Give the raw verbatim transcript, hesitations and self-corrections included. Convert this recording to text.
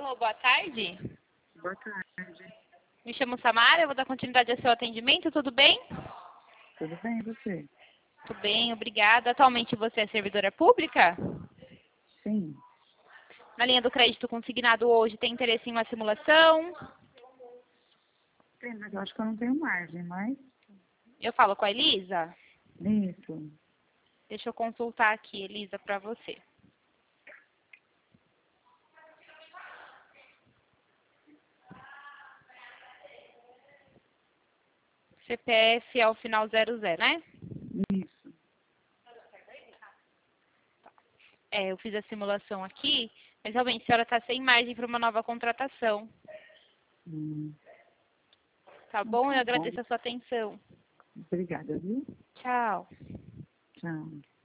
Alô, boa tarde. Boa tarde. Me chamo Samara, eu vou dar continuidade ao seu atendimento, tudo bem? Tudo bem, e você? Tudo bem, obrigada. Atualmente você é servidora pública? Sim. Na linha do crédito consignado hoje, tem interesse em uma simulação? Sim, mas eu acho que eu não tenho margem, mas... Eu falo com a Elisa? Isso. Deixa eu consultar aqui, Elisa, para você. C P F ao final zero zero, né? Isso. É, eu fiz a simulação aqui, mas realmente a senhora está sem margem para uma nova contratação. Hum. Tá Então, bom? Eu tá bom. agradeço a sua atenção. Obrigada, viu? Tchau. Tchau.